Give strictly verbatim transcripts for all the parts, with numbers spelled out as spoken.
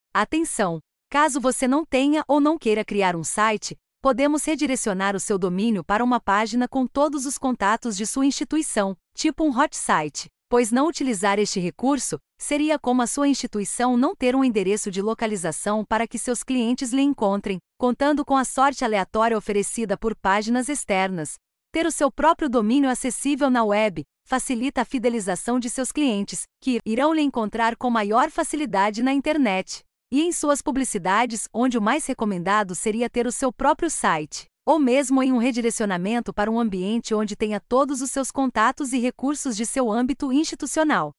Atenção! Caso você não tenha ou não queira criar um site, podemos redirecionar o seu domínio para uma página com todos os contatos de sua instituição, tipo um hot site, pois não utilizar este recurso seria como a sua instituição não ter um endereço de localização para que seus clientes lhe encontrem, contando com a sorte aleatória oferecida por páginas externas. Ter o seu próprio domínio acessível na web facilita a fidelização de seus clientes, que irão lhe encontrar com maior facilidade na internet. E em suas publicidades, onde o mais recomendado seria ter o seu próprio site, ou mesmo em um redirecionamento para um ambiente onde tenha todos os seus contatos e recursos de seu âmbito institucional.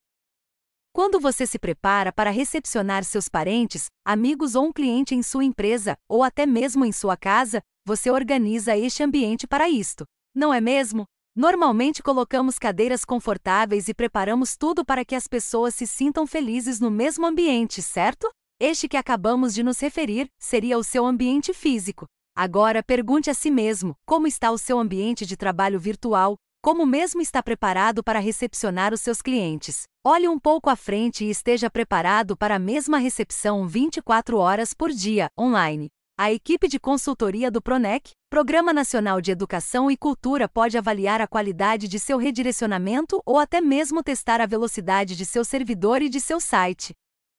Quando você se prepara para recepcionar seus parentes, amigos ou um cliente em sua empresa, ou até mesmo em sua casa, você organiza este ambiente para isto. Não é mesmo? Normalmente colocamos cadeiras confortáveis e preparamos tudo para que as pessoas se sintam felizes no mesmo ambiente, certo? Este que acabamos de nos referir seria o seu ambiente físico. Agora pergunte a si mesmo, como está o seu ambiente de trabalho virtual? Como mesmo está preparado para recepcionar os seus clientes? Olhe um pouco à frente e esteja preparado para a mesma recepção vinte e quatro horas por dia, online. A equipe de consultoria do PRONEC, Programa Nacional de Educação e Cultura, pode avaliar a qualidade de seu redirecionamento ou até mesmo testar a velocidade de seu servidor e de seu site,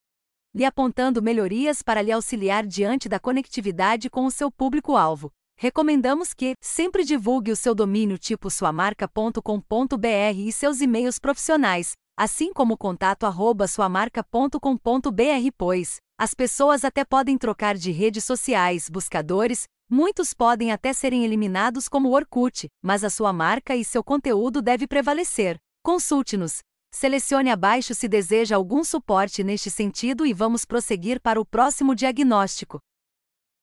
lhe apontando melhorias para lhe auxiliar diante da conectividade com o seu público-alvo. Recomendamos que sempre divulgue o seu domínio tipo sua marca ponto com ponto br e seus e-mails profissionais, assim como o contato arroba sua marca ponto com ponto br, pois as pessoas até podem trocar de redes sociais, buscadores, muitos podem até serem eliminados como o Orkut, mas a sua marca e seu conteúdo deve prevalecer. Consulte-nos. Selecione abaixo se deseja algum suporte neste sentido e vamos prosseguir para o próximo diagnóstico.